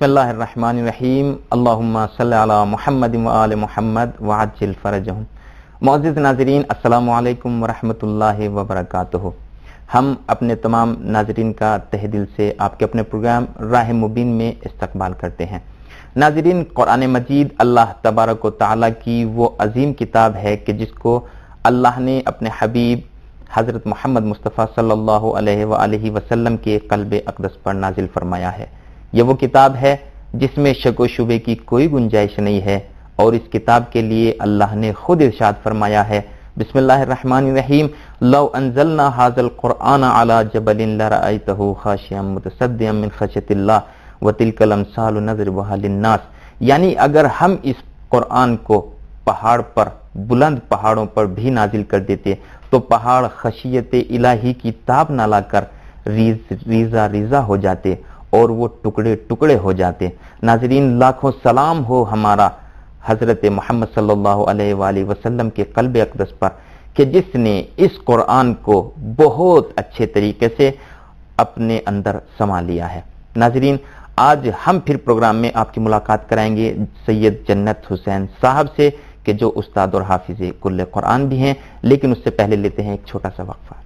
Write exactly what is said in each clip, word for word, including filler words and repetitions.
بسم اللہ الرحمن الرحیم اللہم صلی علی محمد و آل محمد وعجل فرجہم۔ معزز ناظرین، السلام علیکم ورحمۃ اللہ وبرکاتہ۔ ہم اپنے تمام ناظرین کا تہ دل سے آپ کے اپنے پروگرام راہ مبین میں استقبال کرتے ہیں۔ ناظرین، قرآن مجید اللہ تبارک و تعالیٰ کی وہ عظیم کتاب ہے کہ جس کو اللہ نے اپنے حبیب حضرت محمد مصطفیٰ صلی اللہ علیہ وآلہ وسلم کے قلب اقدس پر نازل فرمایا ہے۔ یہ وہ کتاب ہے جس میں شک و شبے کی کوئی گنجائش نہیں ہے، اور اس کتاب کے لیے اللہ نے خود ارشاد فرمایا ہے، بسم اللہ الرحمن الرحیم، لو انزلنا هذا القرآن على جبل لرأيته خاشعا متصدعا من خشیۃ اللہ وتلك الامثال نضربها للناس۔ یعنی اگر ہم اس قرآن کو پہاڑ پر، بلند پہاڑوں پر بھی نازل کر دیتے تو پہاڑ خشیت الہی کی تاب نہ لا کر ریز ریزہ ریزہ ہو جاتے اور وہ ٹکڑے ٹکڑے ہو جاتے۔ ناظرین، لاکھوں سلام ہو ہمارا حضرت محمد صلی اللہ علیہ وآلہ وسلم کے قلب اقدس پر کہ جس نے اس قرآن کو بہت اچھے طریقے سے اپنے اندر سما لیا ہے۔ ناظرین، آج ہم پھر پروگرام میں آپ کی ملاقات کرائیں گے سید جنت حسین صاحب سے کہ جو استاد اور حافظ کل قرآن بھی ہیں، لیکن اس سے پہلے لیتے ہیں ایک چھوٹا سا وقفہ۔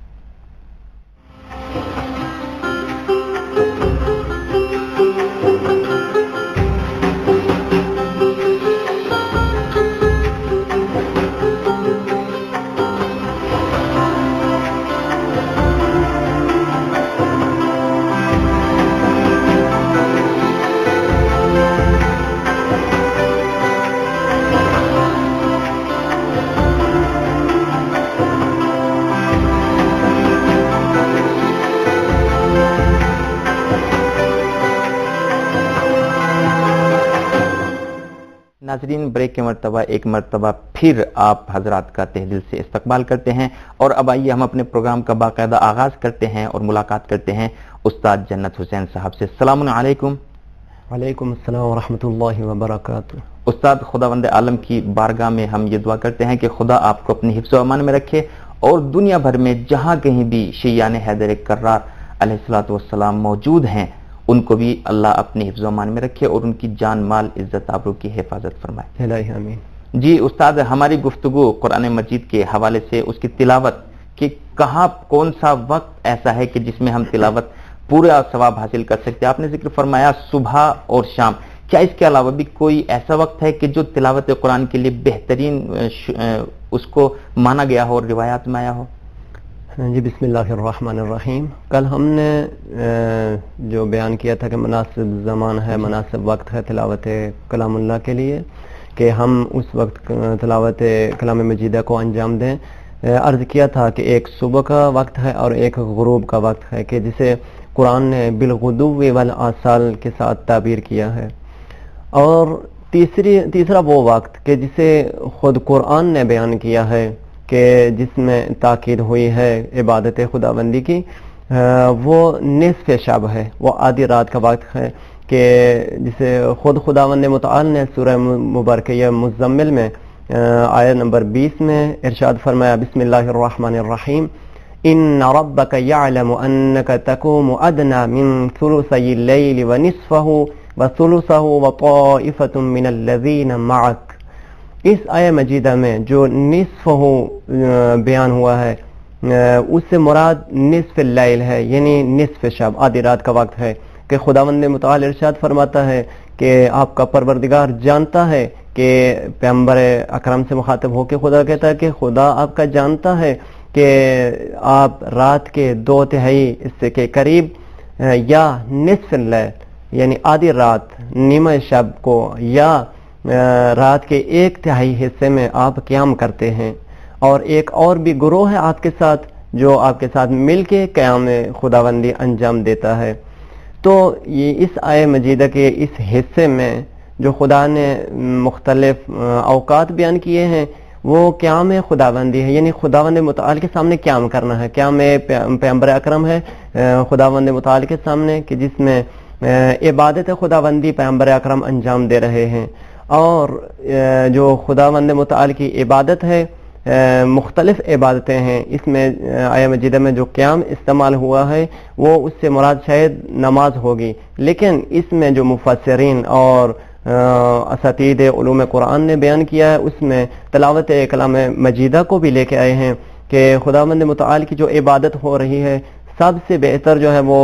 ناظرین، بریک کے مرتبہ ایک مرتبہ پھر آپ حضرات کا تہ دل سے استقبال کرتے ہیں، اور اب آئیے ہم اپنے پروگرام کا باقاعدہ آغاز کرتے ہیں اور ملاقات کرتے ہیں استاد جنت حسین صاحب سے۔ السلام علیکم۔ وعلیکم السلام ورحمۃ اللہ وبرکاتہ۔ استاد، خداوند عالم کی بارگاہ میں ہم یہ دعا کرتے ہیں کہ خدا آپ کو اپنی حفظ و امان میں رکھے، اور دنیا بھر میں جہاں کہیں بھی شیعان حیدر کرار علیہ الصلوۃ والسلام موجود ہیں ان کو بھی اللہ اپنے حفظ و امان میں رکھے اور ان کی جان مال عزت آبرو کی حفاظت فرمائے۔ الہی آمین۔ جی استاد، ہماری گفتگو قرآن مجید کے حوالے سے اس کی تلاوت کہ کہاں کون سا وقت ایسا ہے کہ جس میں ہم تلاوت پورا ثواب حاصل کر سکتے ہیں۔ آپ نے ذکر فرمایا صبح اور شام، کیا اس کے علاوہ بھی کوئی ایسا وقت ہے کہ جو تلاوت قرآن کے لیے بہترین اس کو مانا گیا ہو اور روایات میں آیا ہو؟ جی، بسم اللہ الرحمن الرحیم۔ کل ہم نے جو بیان کیا تھا کہ مناسب زمان ہے، مناسب وقت ہے تلاوت کلام اللہ کے لیے، کہ ہم اس وقت تلاوت کلام مجیدہ کو انجام دیں۔ عرض کیا تھا کہ ایک صبح کا وقت ہے اور ایک غروب کا وقت ہے کہ جسے قرآن نے بالغدو والآصال کے ساتھ تعبیر کیا ہے، اور تیسری تیسرا وہ وقت کہ جسے خود قرآن نے بیان کیا ہے کہ جس میں تاکید ہوئی ہے عبادت خداوندی کی، وہ نصف شب ہے، وہ آدھی رات کا وقت ہے کہ جسے خود خداوند متعال نے سورہ مبارکہ مزمل میں آیت نمبر بیس میں ارشاد فرمایا، بسم اللہ الرحمن الرحیم، ان ربک یعلم انک تقوم ادنی من ثلثی اللیل ونصفہ وثلثہ وطائفۃ من الذین معک۔ اس آیہ مجیدہ میں جو نصف بیان ہوا ہے اس سے مراد نصف اللیل ہے، یعنی نصف شب، آدھی رات کا وقت ہے کہ خداوند متعال ارشاد فرماتا ہے کہ آپ کا پروردگار جانتا ہے کہ پیغمبر اکرم سے مخاطب ہو کے خدا کہتا ہے کہ خدا آپ کا جانتا ہے کہ آپ رات کے دو تہائی حصے کے قریب یا نصف اللیل یعنی آدھی رات، نیمہ شب کو، یا رات کے ایک تہائی حصے میں آپ قیام کرتے ہیں، اور ایک اور بھی گروہ ہے آپ کے ساتھ جو آپ کے ساتھ مل کے قیام خداوندی انجام دیتا ہے۔ تو یہ اس آیہ مجیدہ کے اس حصے میں جو خدا نے مختلف اوقات بیان کیے ہیں وہ قیام خداوندی ہے، یعنی خداوند متعال کے سامنے قیام کرنا ہے۔ قیام پیغمبر اکرم ہے خداوند متعال کے سامنے کہ جس میں عبادت خداوندی پیغمبر اکرم انجام دے رہے ہیں، اور جو خداوند متعال کی عبادت ہے मुख्तलिफ इबादतें हैं। इसमें आया मजीदा में जो क़याम इस्तेमाल हुआ है वो उससे मुराद शायद नमाज होगी, लेकिन इसमें जो मुफस्सिरीन और असातीद उलूम कुरान ने बयान किया है उसमें तिलावत कलाम मजीदा को भी लेके आए हैं कि खुदावंद मुतआल की जो इबादत हो रही है सबसे बेहतर जो है वो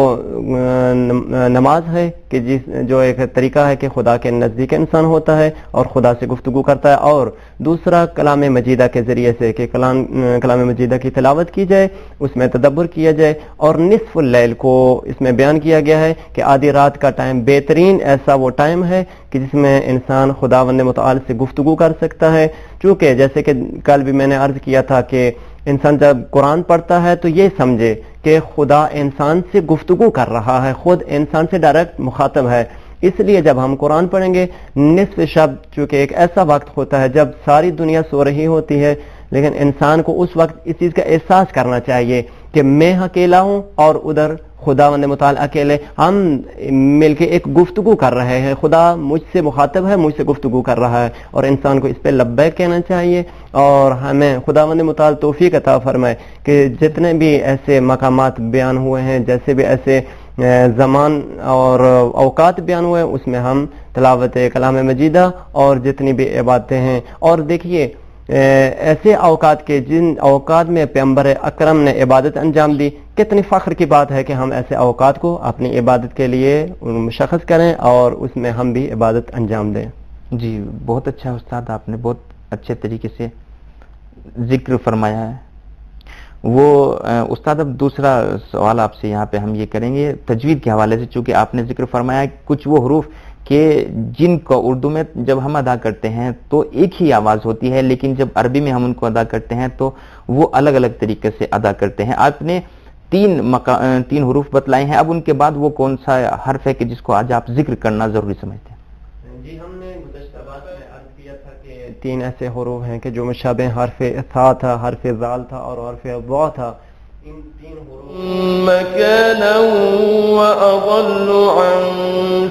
नमाज है, कि जिस जो एक तरीका है कि खुदा के नज़दीक इंसान होता है और खुदा से गुफ्तगू करता है, और दूसरा कलाम मजीदा के ज़रिए से कि कलाम कलाम मजीदा की तिलावत की जाए, उसमें तदब्बर किया जाए। और निस्फुल लैल को इसमें बयान किया गया है कि आधी रात का टाइम बेहतरीन ऐसा वो टाइम है कि जिसमें इंसान खुदावंद मुतआल से गुफ्तगू कर सकता है। चूँकि जैसे कि कल भी मैंने अर्ज़ किया था कि इंसान जब कुरान पढ़ता है तो ये समझे कि खुदा इंसान से गुफ्तगू कर रहा है, खुद इंसान से डायरेक्ट मुखातब है। इसलिए जब हम कुरान पढ़ेंगे निस्फ शब, चूँकि एक ऐसा वक्त होता है जब सारी दुनिया सो रही होती है, लेकिन इंसान को उस वक्त इस चीज़ का एहसास करना चाहिए कि मैं अकेला हूँ और उधर खुदावंद मुताल अकेले, हम मिलके एक गुफ्तगू कर रहे हैं, खुदा मुझसे मुखातब है, मुझसे गुफ्तगू कर रहा है, और इंसान को इस पे लब्बैक कहना चाहिए। और हमें खुदावंद मुताल तौफीक अता फरमाए कि जितने भी ऐसे मकामात बयान हुए हैं, जैसे भी ऐसे ज़मान और औकात बयान हुए, उसमें हम तिलावत कलाम मजीदा और जितनी भी इबादतें हैं, और देखिए ऐसे औकात के जिन औकात में पैगंबर अकरम ने इबादत अंजाम दी, कितनी फ़ख्र की बात है कि हम ऐसे औकात को अपनी इबादत के लिए मुशख़्ख़स करें और उसमें हम भी इबादत अंजाम दें। जी, बहुत अच्छा उस्ताद, आपने बहुत अच्छे तरीके से जिक्र फरमाया है। वो उस्ताद, अब दूसरा सवाल आपसे यहाँ पे हम ये करेंगे तजवीद के हवाले से, चूँकि आपने जिक्र फरमाया कुछ वो हरूफ कि जिनको उर्दू में जब हम अदा करते हैं तो एक ही आवाज़ होती है, लेकिन जब अरबी में हम उनको अदा करते हैं तो वो अलग अलग तरीके से अदा करते हैं। आपने तीन मका तीन हरूफ बतलाए हैं, अब उनके बाद वो कौन सा हर्फ है कि जिसको आज आप जिक्र करना ज़रूरी समझते हैं? जी, हमने गुज़श्ता बात में अर्ज़ किया था कि तीन ऐसे हरूफ हैं कि जो मुशाबे हर्फ था था, हर्फ ज़ाल था और हर्फ ज़ा था। इन तीन मकाना व अज़ल्लु अन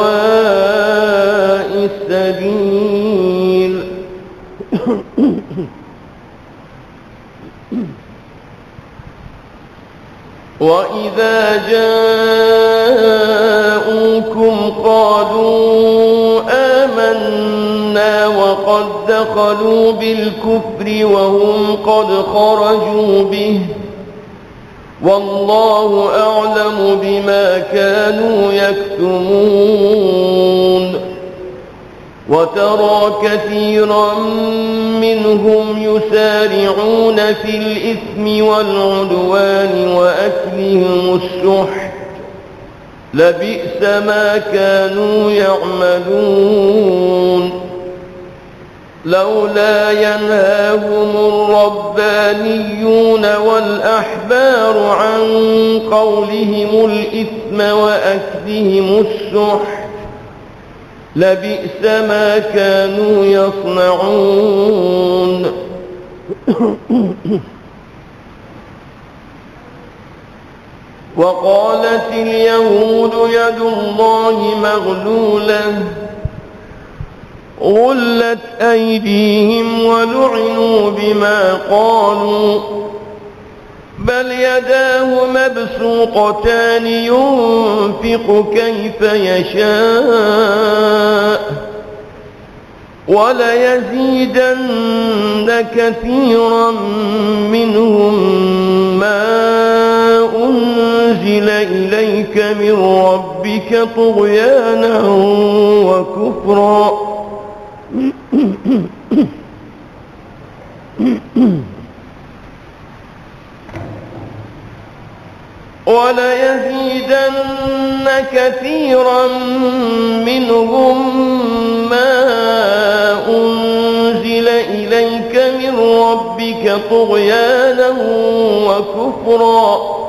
सवाइ सबील। वइज़ा जाऊकुम क़ालू आमन्ना वक़द दख़लू बिल-कुफ़्रि वहुम क़द ख़रजू बिहि वल्लाहु अअलमु बिमा कानू यक्तुमून। वतरा कसीरन मिनहुम युसारिऊन फिल इस्मि वल उद्वानि व अक्लिहिमुश शुह् लबि'स मा कानू यअमलून। लौला यनहाहुमुर रब्बानियून वल अहबार अन क़ौलिहिमुल इस्म व अक्लिहिमुश शुह् लबि'स मा कानू यस्नऊन। वक़ालतिल यहूद यदुल्लाहि मग़लूलह غلت أيديهم ولعنوا بما قالوا بل يداه مبسوطتان ينفق كيف يشاء وليزيدن كثيرا منهم ما أنزل إليك من ربك طغيانا وكفرا وليزيدن كثيرا منهم ما أنزل إليك من ربك طغيانا وكفرا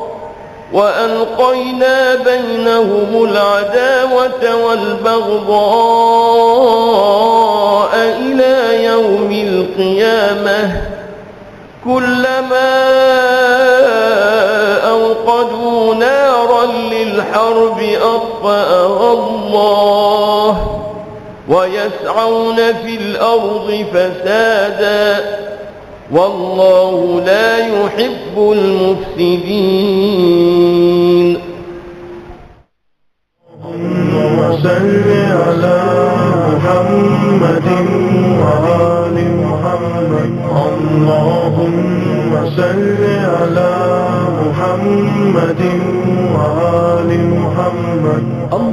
وألقينا بينهم العداوة والبغضاء إلى يوم القيامة كلما أوقدوا نارا للحرب أطفأها الله ويسعون في الأرض فسادا والله لا يحب المفسدين. اللهم صل على محمد وآل محمد. اللهم صل على محمد وآل محمد.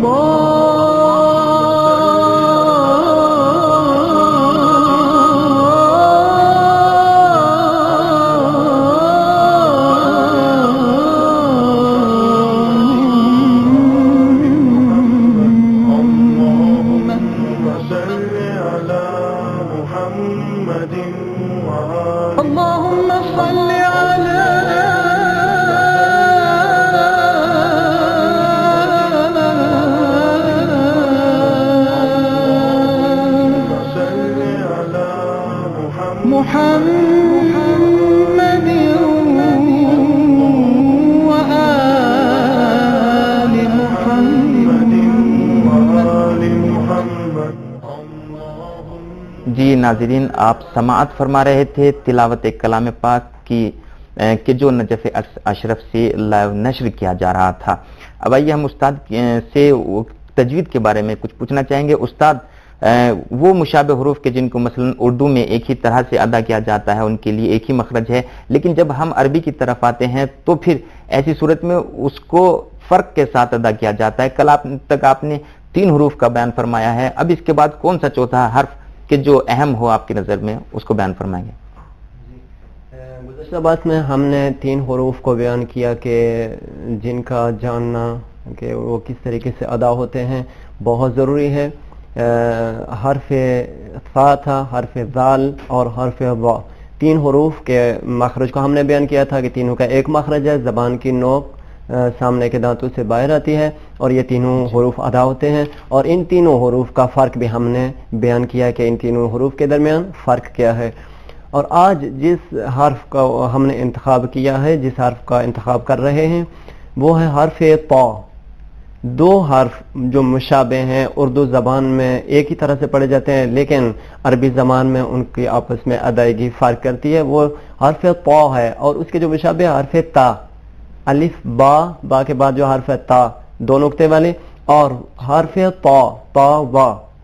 جی ناظرین، آپ سماعت فرما رہے تھے تلاوت کلام پاک کی کہ جو نجف اشرف سے لائیو نشر کیا جا رہا تھا. اب آئیے ہم استاد سے تجوید کے بارے میں کچھ پوچھنا چاہیں گے. استاد، وہ مشابہ حروف کے جن کو مثلا اردو میں ایک ہی طرح سے ادا کیا جاتا ہے ان کے لیے ایک ہی مخرج ہے، لیکن جب ہم عربی کی طرف آتے ہیں تو پھر ایسی صورت میں اس کو فرق کے ساتھ ادا کیا جاتا ہے. کل آپ تک آپ نے تین حروف کا بیان فرمایا ہے، اب اس کے بعد کون سا چوتھا حرف کہ جو اہم ہو آپ کی نظر میں اس کو بیان فرمائیں گے؟ گزشتہ بات میں ہم نے تین حروف کو بیان کیا کہ جن کا جاننا کہ وہ کس طریقے سے ادا ہوتے ہیں بہت ضروری ہے. حرف فا تھا، حرف ذال اور حرف وا، تین حروف کے مخرج کو ہم نے بیان کیا تھا کہ تینوں کا ایک مخرج ہے، زبان کی نوک سامنے کے دانتوں سے باہر آتی ہے اور یہ تینوں حروف ادا ہوتے ہیں. اور ان تینوں حروف کا فرق بھی ہم نے بیان کیا کہ ان تینوں حروف کے درمیان فرق کیا ہے. اور آج جس حرف کا ہم نے انتخاب کیا ہے، جس حرف کا انتخاب کر رہے ہیں، وہ ہے حرف طا. دو حرف جو مشابہ ہیں، اردو زبان میں ایک ہی طرح سے پڑھے جاتے ہیں لیکن عربی زبان میں ان کی آپس میں ادائیگی فرق کرتی ہے. وہ حرف طا ہے اور اس کے جو مشابہ حرف تا، الف با، با کے بعد جو حرف ہے تا دو نقطے والے، اور حرف تا تا وا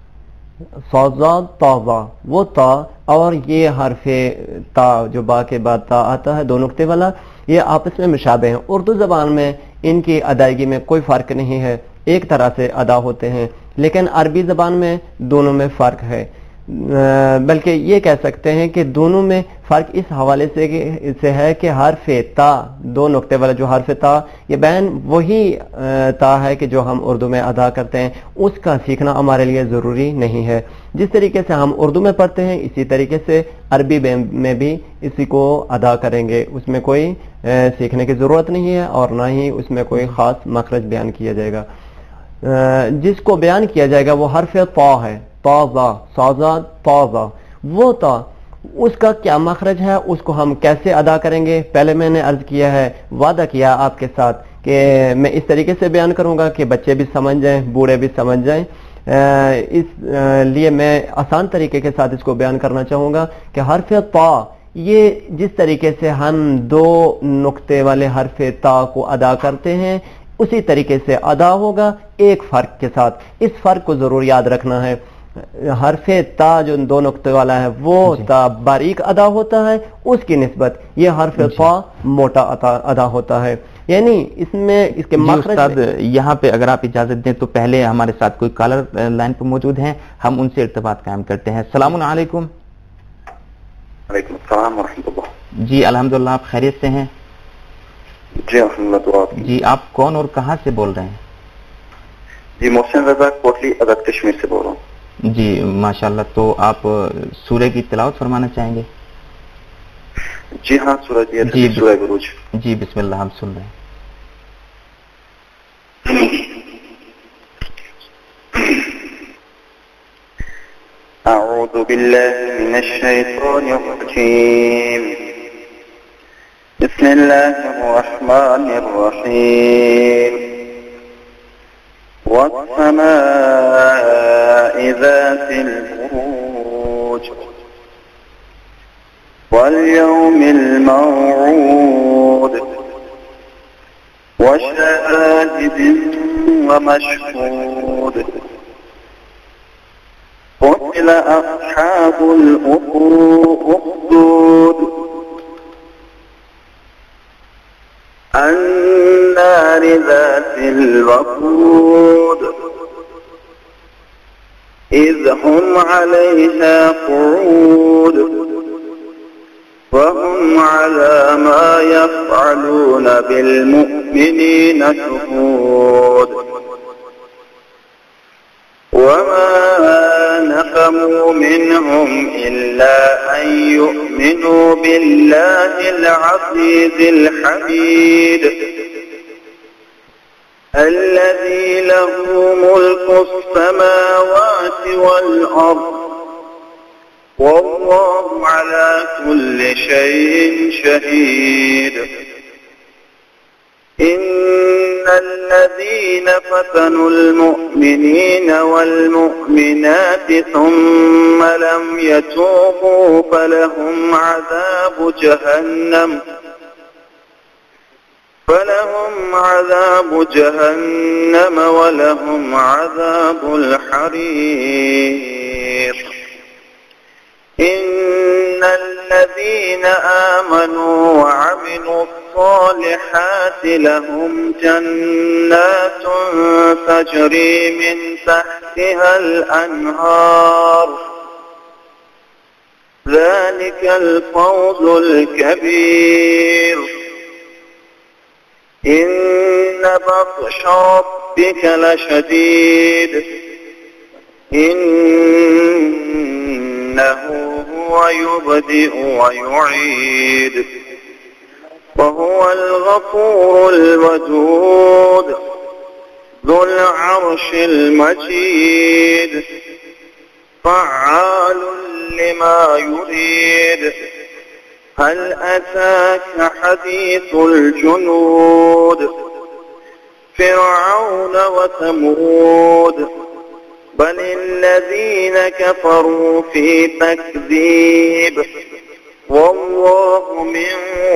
صاد تا وا، وہ تا اور یہ حرف تا جو با کے بعد تا آتا ہے دو نقطے والا، یہ آپس میں مشابہ ہیں. اردو زبان میں ان کی ادائیگی میں کوئی فرق نہیں ہے، ایک طرح سے ادا ہوتے ہیں، لیکن عربی زبان میں دونوں میں فرق ہے. بلکہ یہ کہہ سکتے ہیں کہ دونوں میں فرق اس حوالے سے سے ہے کہ حرف تا دو نقطے والا جو حرف تا، یہ بین وہی تا ہے کہ جو ہم اردو میں ادا کرتے ہیں، اس کا سیکھنا ہمارے لیے ضروری نہیں ہے. جس طریقے سے ہم اردو میں پڑھتے ہیں اسی طریقے سے عربی میں بھی اسی کو ادا کریں گے، اس میں کوئی سیکھنے کی ضرورت نہیں ہے اور نہ ہی اس میں کوئی خاص مخرج بیان کیا جائے گا. جس کو بیان کیا جائے گا وہ حرف طا ہے، طا صاد طا، وہ طا اس کا کیا مخرج ہے، اس کو ہم کیسے ادا کریں گے. پہلے میں نے عرض کیا ہے، وعدہ کیا آپ کے ساتھ کہ میں اس طریقے سے بیان کروں گا کہ بچے بھی سمجھ جائیں، بوڑھے بھی سمجھ جائیں. اس لیے میں آسان طریقے کے ساتھ اس کو بیان کرنا چاہوں گا کہ حرف طا، یہ جس طریقے سے ہم دو نقطے والے حرف تا کو ادا کرتے ہیں اسی طریقے سے ادا ہوگا، ایک فرق کے ساتھ. اس فرق کو ضرور یاد رکھنا ہے. حرف تا جو دو نقطے والا ہے وہ تا باریک ادا ہوتا ہے، اس کی نسبت یہ حرف طا موٹا ادا ہوتا ہے. یعنی اس میں اس کے مخرج. استاد یہاں پہ اگر آپ اجازت دیں تو پہلے ہمارے ساتھ کوئی کالر لائن پہ موجود ہیں، ہم ان سے ارتباط قائم کرتے ہیں. السلام علیکم. وعلیکم السلام ورحمۃ اللہ. جی الحمدللہ، آپ خیریت سے ہیں؟ جی الحمدللہ. تو آپ جی آپ کون اور کہاں سے بول رہے ہیں؟ جی محسن رضا کوٹلی آزاد کشمیر سے بول رہا ہوں. جی ماشاءاللہ. تو آپ سورہ کی تلاوت فرمانا چاہیں گے؟ جی ہاں، سورہ جی سورہ بروج. جی بسم اللہ، ہم سن رہے ہیں. اعوذ باللہ من الشیطان الرجیم. بسم اللہ الرحمن الرحیم. والسماء ذات البروج واليوم الموعود وشاهد ومشهود قتل أصحاب الأخدود النار ذات الوقود إذ هم عليها قعود وهم على ما يفعلون بالمؤمنين شهود وما نقموا منهم إلا أن يؤمنوا بالله العزيز الحميد الذي له ملك السماوات والأرض والله على كل شيء شهيد إن الذين فتنوا المؤمنين والمؤمنات ثم لم يتوبوا فلهم عذاب جهنم فلهم عذاب جهنم ولهم عذاب الحريق إن الذين آمنوا وعملوا الصالحات لهم جنات تجري من تحتها الأنهار ذلك الفوز الكبير إن بطش ربك لشديد إنه هو يبدئ ويعيد وهو الغفور الودود ذو العرش المجيد فعال لما يريد هل أتاك حديث الجنود فرعون وثمود بل الذين كفروا في تكذيب والله من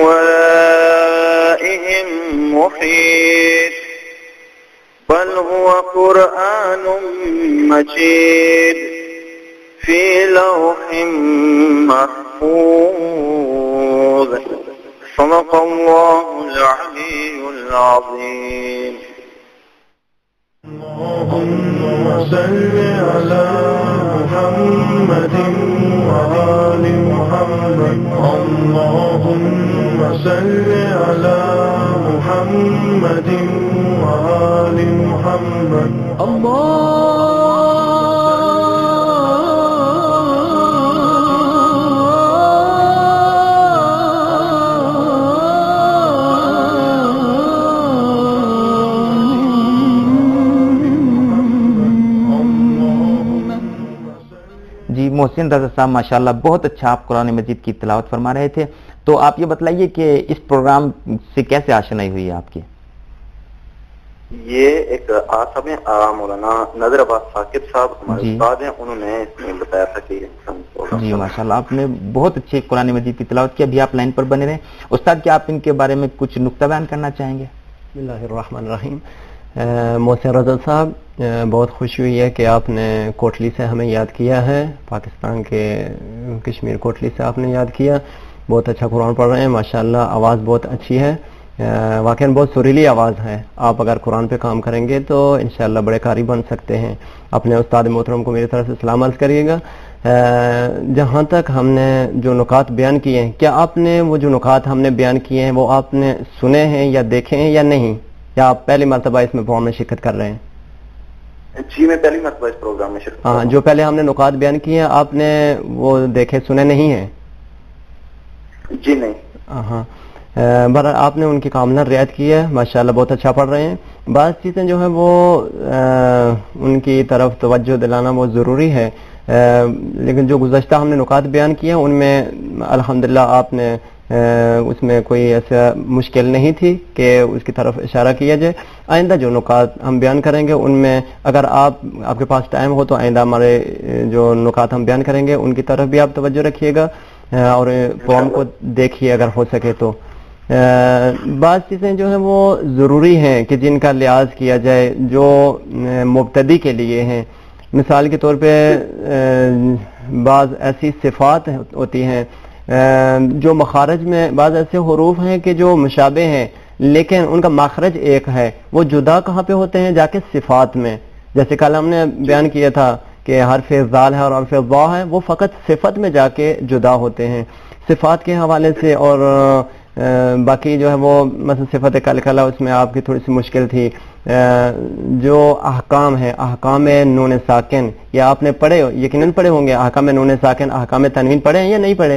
ورائهم محيط بل هو قرآن مجيد في لوح محفوظ صدق الله العلي العظيم. اللهم صل على محمد وآل محمد اللهم صل على محمد وآل محمد जी मोहसिन रज़ा साहब माशाल्लाह बहुत अच्छा आप कुरान मजीद की तिलावत फरमा रहे थे। तो आप ये बतलाइए कि इस प्रोग्राम से कैसे आशनाई हुई है आपकी? ये एक आसम मौलाना नजर अब्बास साकिब साहब हमारे उस्ताद हैं, उन्होंने इसमें बताया था कि जी माशाल्लाह आपने बहुत अच्छी कुरान मजीद की तिलावत की। अभी आप लाइन पर बने रहे। उस्ताद क्या आप इनके बारे में कुछ नुक्ता बयान करना चाहेंगे? बिस्मिल्लाहिर्रहमानिर्रहीम। मोहसिन रज़ा साहब, बहुत खुशी हुई है कि आपने कोटली से हमें याद किया है, पाकिस्तान के कश्मीर कोटली से आपने याद किया। बहुत अच्छा कुरान पढ़ रहे हैं माशाल्लाह, आवाज़ बहुत अच्छी है, वाकई बहुत सुरीली आवाज़ है। आप अगर कुरान पे काम करेंगे तो इंशाल्लाह बड़े कारी बन सकते हैं। अपने उस्ताद मोहतरम को मेरी तरफ से सलाम अर्ज़ करिएगा। जहाँ तक हमने जो नुकात बयान किए हैं, क्या आपने वो जो नुकात हमने बयान किए हैं वो आपने सुने हैं या देखे हैं या नहीं, या आप पहली मरतबा इसमें प्रोग्राम में शिरकत कर रहे हैं? जी मैं पहली मरतबा इस प्रोग्राम में शिरकत। हाँ, जो पहले हमने नुकात बयान किए हैं आपने वो देखे सुने नहीं है? जी नहीं। हाँ, बर आपने उनकी कामना रियायत की है, माशाल्लाह बहुत अच्छा पढ़ रहे हैं। बात चीज़ें जो है वो आ, उनकी तरफ तवज्जो दिलाना बहुत ज़रूरी है, आ, लेकिन जो गुज़श्ता हमने नुकात बयान किए हैं उनमें अल्हम्दुलिल्लाह आपने आ, उसमें कोई ऐसा मुश्किल नहीं थी कि उसकी तरफ इशारा किया जाए। आइंदा जो नुकात हम बयान करेंगे उनमें अगर आप आपके पास टाइम हो तो आइंदा हमारे जो नुकात हम बयान करेंगे उनकी तरफ भी आप तवज्जो रखिएगा। اور پوم کو دیکھیے اگر ہو سکے تو. بعض چیزیں جو ہیں وہ ضروری ہیں کہ جن کا لحاظ کیا جائے جو مبتدی کے لیے ہیں. مثال کے طور پہ بعض ایسی صفات ہوتی ہیں جو مخارج میں، بعض ایسے حروف ہیں کہ جو مشابہ ہیں لیکن ان کا مخرج ایک ہے. وہ جدا کہاں پہ ہوتے ہیں؟ جا کے صفات میں. جیسے کل ہم نے بیان کیا تھا کہ حرف ذال ہے اور حرف ضا ہے، وہ فقط صفت میں جا کے جدا ہوتے ہیں. صفات کے حوالے سے اور باقی جو ہے وہ مثلا صفت کلکلہ، اس میں آپ کی تھوڑی سی مشکل تھی. جو احکام ہے، احکام نون ساکن، یا آپ نے پڑھے یقیناً پڑھے ہوں گے احکام نون ساکن، احکام تنوین پڑھے ہیں یا نہیں پڑھے؟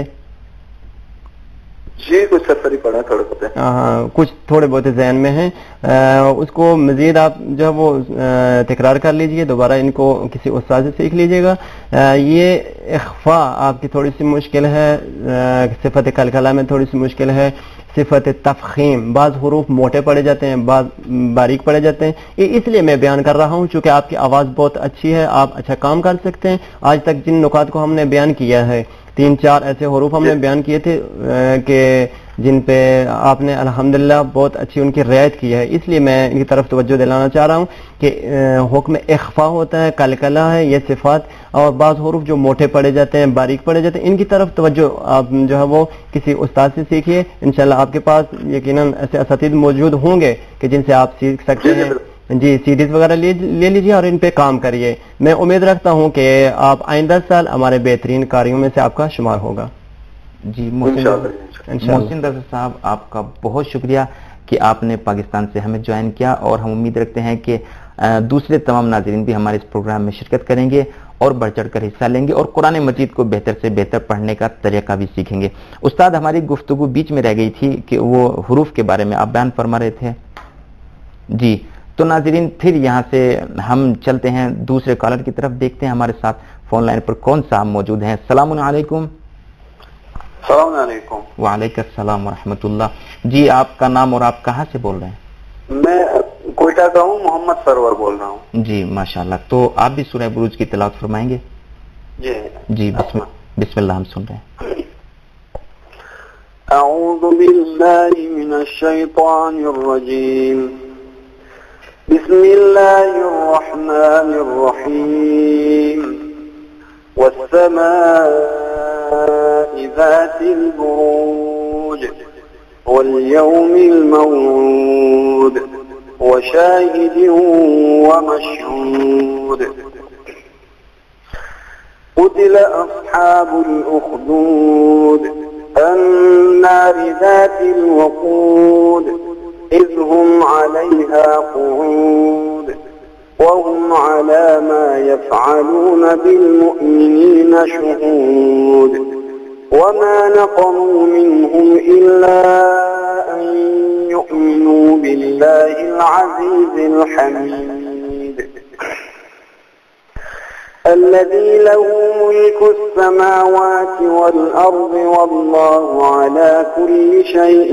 جی کچھ سفری پڑھا تھوڑے بہت. ہاں کچھ تھوڑے بہت ذہن میں ہیں. اس کو مزید آپ جو ہے وہ تکرار کر لیجئے، دوبارہ ان کو کسی استاد سے سیکھ لیجئے گا. یہ اخفاء آپ کی تھوڑی سی مشکل ہے، صفت کلکلہ میں تھوڑی سی مشکل ہے. صفت تفخیم، بعض حروف موٹے پڑے جاتے ہیں، بعض باریک پڑے جاتے ہیں. یہ اس لیے میں بیان کر رہا ہوں چونکہ آپ کی آواز بہت اچھی ہے، آپ اچھا کام کر سکتے ہیں. آج تک جن نکات کو ہم نے بیان کیا ہے، تین چار ایسے حروف ہم نے بیان کیے تھے کہ جن پہ آپ نے الحمدللہ بہت اچھی ان کی رعایت کی ہے. اس لیے میں ان کی طرف توجہ دلانا چاہ رہا ہوں کہ حکم اخفا ہوتا ہے، کلکلہ ہے، یہ صفات، اور بعض حروف جو موٹے پڑے جاتے ہیں، باریک پڑے جاتے ہیں، ان کی طرف توجہ آپ جو ہے وہ کسی استاد سے سیکھیے. انشاءاللہ آپ کے پاس یقیناً ایسے اساتذہ موجود ہوں گے کہ جن سے آپ سیکھ سکتے ہیں. جی سیڈیز وغیرہ لے لیجیے اور ان پہ کام کریے. میں امید رکھتا ہوں کہ آپ آئندہ سال ہمارے بہترین قاریوں میں سے آپ کا شمار ہوگا. جی محسن رضا صاحب، آپ کا بہت شکریہ کہ آپ نے پاکستان سے ہمیں جوائن کیا، اور ہم امید رکھتے ہیں کہ دوسرے تمام ناظرین بھی ہمارے اس پروگرام میں شرکت کریں گے اور بڑھ چڑھ کر حصہ لیں گے اور قرآن مجید کو بہتر سے بہتر پڑھنے کا طریقہ بھی سیکھیں گے. استاد، ہماری گفتگو بیچ میں رہ گئی تھی کہ وہ حروف کے بارے میں آپ بیان فرما رہے تھے. جی تو ناظرین پھر یہاں سے ہم چلتے ہیں دوسرے کالر کی طرف، دیکھتے ہیں ہمارے ساتھ فون لائن پر کون صاحب موجود ہیں. السلام علیکم. السلام علیکم. وعلیکم السلام ورحمۃ اللہ. جی آپ کا نام اور آپ کہاں سے بول رہے ہیں؟ میں کوئٹہ کا ہوں، محمد سرور بول رہا ہوں. جی ماشاءاللہ. تو آپ بھی سورہ بروج کی تلاوت فرمائیں گے؟ جی جی بسم, بسم اللہ، ہم سن رہے ہیں. اعوذ باللہ من الشیطان الرجیم. بسم اللہ الرحمن الرحیم. والسماء ذات البروج واليوم الموعود وشاهد ومشهود. قتل أصحاب الأخدود النار ذات الوقود إذ هم عليها قعود وهم على ما يفعلون بالمؤمنين شهود. وما نقموا منهم إلا أن يؤمنوا بالله العزيز الحميد الذي له ملك السماوات والأرض والله على كل شيء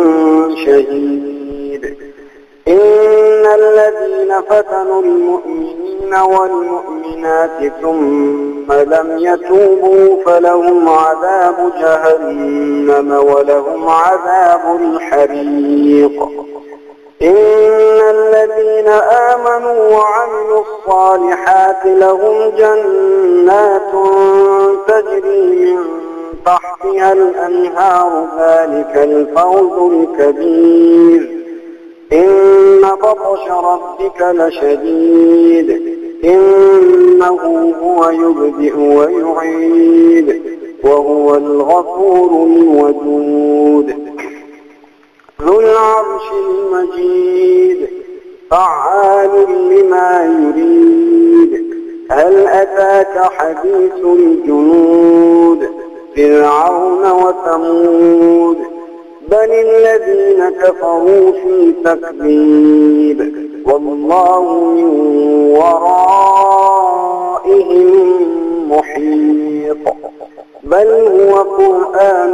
شهيد. إن الذين فتنوا المؤمنين والمؤمنات ثم لم يتوبوا فلهم عذاب جهنم ولهم عذاب الحريق. إن الذين آمنوا وعملوا الصالحات لهم جنات تجري من تحتها الأنهار ذلك الفوز الكبير. إن بطش ربك لشديد إنه هو يبدئ ويعيد وهو الغفور الودود. ذو العرش المجيد فعال لما يريد. هل أتاك حديث الجنود فرعون وثمود بل الذين كفروا في تكذيب والله من ورائهم محيط. بل هو قرآن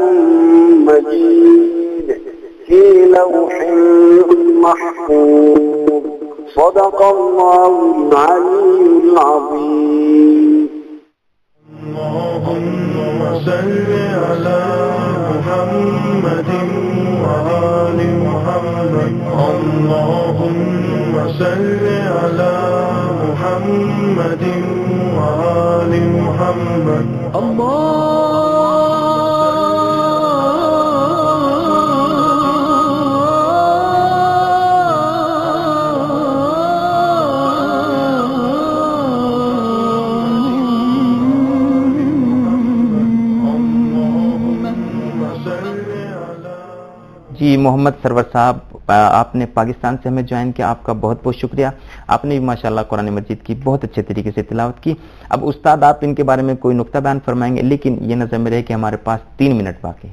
مجيد في لوح محفوظ. صدق الله العلي العظيم. اللهم صل على محمد وآل محمد اللهم صل على محمد وآل محمد جی محمد سرور صاحب، آپ نے پاکستان سے ہمیں جوائن کیا، آپ کا بہت بہت شکریہ. آپ نے بھی ماشاءاللہ قرآن مجید کی بہت اچھے طریقے سے تلاوت کی. اب استاد آپ ان کے بارے میں کوئی نقطہ بیان فرمائیں گے، لیکن یہ نظر میں رہے کہ ہمارے پاس تین منٹ باقی ہے.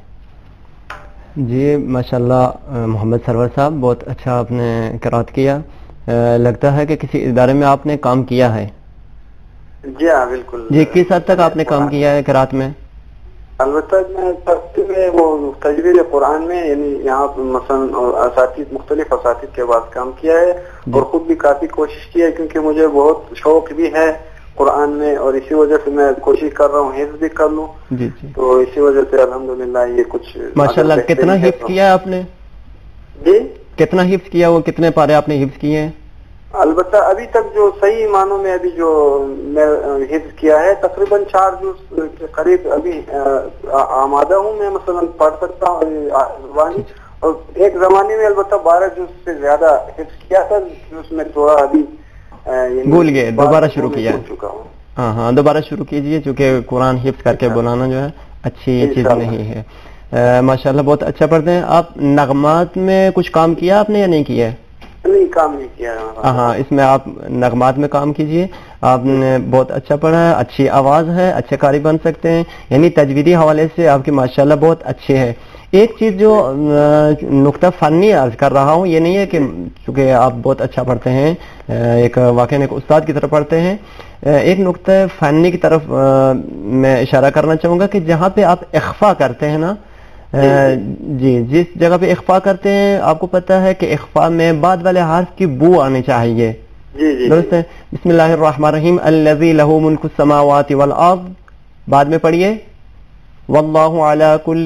جی ماشاءاللہ محمد سرور صاحب بہت اچھا آپ نے قرات کیا. لگتا ہے کہ کسی ادارے میں آپ نے کام کیا ہے. جی ہاں بالکل. جی کس حد تک آپ نے کام کیا ہے قرات میں؟ البتہ میں میں وہ تجوید قرآن میں یعنی یہاں مثلا اساتذہ مختلف اساتذہ کے بعد کام کیا ہے اور خود بھی کافی کوشش کی ہے، کیونکہ مجھے بہت شوق بھی ہے قرآن میں، اور اسی وجہ سے میں کوشش کر رہا ہوں حفظ بھی کر لوں. جی جی. تو اسی وجہ سے الحمدللہ یہ کچھ ماشاءاللہ. کتنا حفظ کیا ہے آپ نے؟ جی کتنا حفظ کیا، وہ کتنے پارے آپ نے حفظ کیے ہیں؟ البتہ ابھی تک جو صحیح معنوں میں ابھی جو میں حفظ کیا ہے تقریباً چار جز کے قریب ابھی آمادہ ہوں میں مثلا پڑھ سکتا ہوں، اور ایک زمانے میں البتہ بارہ جز سے زیادہ حفظ کیا تھا، اس میں تھوڑا ابھی بھول گئے، دوبارہ شروع کیا چکا ہوں. ہاں ہاں دوبارہ شروع کیجئے، چونکہ قرآن حفظ کر کے بلانا جو ہے اچھی چیز نہیں ہے. ماشاءاللہ بہت اچھا پڑھتے ہیں آپ. نغمات میں کچھ کام کیا آپ نے یا نہیں کیا ہے؟ نہیں کام نہیں کیا. ہاں اس میں آپ نغمات میں کام کیجئے. آپ نے بہت اچھا پڑھا ہے، اچھی آواز ہے، اچھے قاری بن سکتے ہیں، یعنی تجویدی حوالے سے آپ کی ماشاءاللہ بہت اچھے ہیں. ایک چیز جو نقطہ فنی عرض کر رہا ہوں، یہ نہیں ہے کہ چونکہ آپ بہت اچھا پڑھتے ہیں، ایک واقعی ایک استاد کی طرف پڑھتے ہیں، ایک نقطہ فنی کی طرف میں اشارہ کرنا چاہوں گا کہ جہاں پہ آپ اخفا کرتے ہیں نا، جی جس جگہ پہ اخفا کرتے ہیں آپ کو پتہ ہے کہ اخفا میں بعد والے حرف کی بو آنی چاہیے. جی جی درست ہے. بسم اللہ الرحمن الرحیم الذی لہ ملک السماوات والارض، بعد میں پڑھیے واللہ علی کل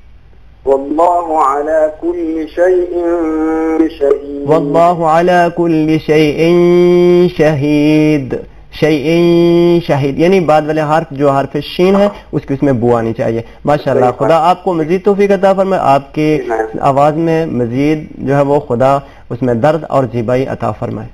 واللہ علی کل شیء شہید واللہ علی کل شیء شہید. شیء شہید یعنی بعد والے حرف جو حرف شین ہے اس کی اس میں بو آنی چاہیے. ماشاءاللہ خدا آپ کو مزید توفیق عطا فرمائے، آپ کی آواز میں مزید جو ہے وہ خدا اس میں درد اور زیبائی عطا فرمائے.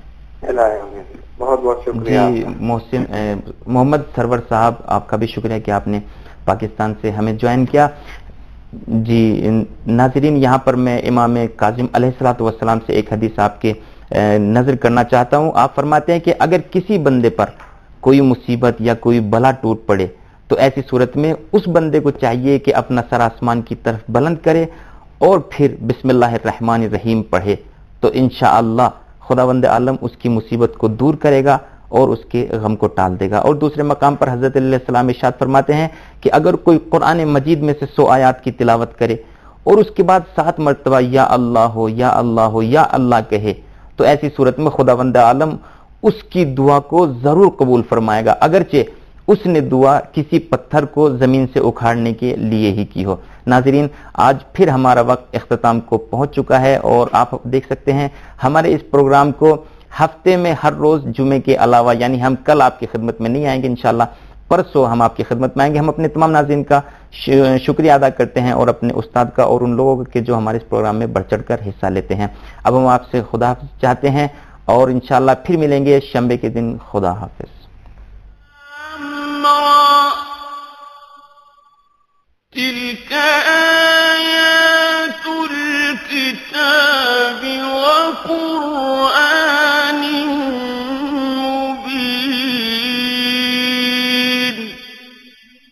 بہت بہت شکریہ. جی محسن محمد سرور صاحب، آپ کا بھی شکریہ کہ آپ نے پاکستان سے ہمیں جوائن کیا. جی ناظرین، یہاں پر میں امام کاظم علیہ الصلوۃ والسلام سے ایک حدیث آپ کے نظر کرنا چاہتا ہوں. آپ فرماتے ہیں کہ اگر کسی بندے پر کوئی مصیبت یا کوئی بلا ٹوٹ پڑے تو ایسی صورت میں اس بندے کو چاہیے کہ اپنا سر آسمان کی طرف بلند کرے اور پھر بسم اللہ الرحمن الرحیم پڑھے، تو انشاءاللہ خداوند عالم اس کی مصیبت کو دور کرے گا اور اس کے غم کو ٹال دے گا. اور دوسرے مقام پر حضرت علیہ السلام ارشاد فرماتے ہیں کہ اگر کوئی قرآن مجید میں سے سو آیات کی تلاوت کرے اور اس کے بعد سات مرتبہ یا اللہ ہو یا اللہ ہو یا اللہ کہے تو ایسی صورت میں خداوند عالم اس کی دعا کو ضرور قبول فرمائے گا، اگرچہ اس نے دعا کسی پتھر کو زمین سے اکھاڑنے کے لیے ہی کی ہو. ناظرین، آج پھر ہمارا وقت اختتام کو پہنچ چکا ہے اور آپ دیکھ سکتے ہیں ہمارے اس پروگرام کو ہفتے میں ہر روز جمعے کے علاوہ، یعنی ہم کل آپ کی خدمت میں نہیں آئیں گے انشاءاللہ، پرسوں ہم آپ کی خدمت میں آئیں گے. ہم اپنے تمام ناظرین کا شکریہ ادا کرتے ہیں اور اپنے استاد کا اور ان لوگوں کے جو ہمارے اس پروگرام میں بڑھ چڑھ کر حصہ لیتے ہیں. اب ہم آپ سے خدا حافظ چاہتے ہیں اور انشاءاللہ پھر ملیں گے شنبے کے دن. خدا حافظ.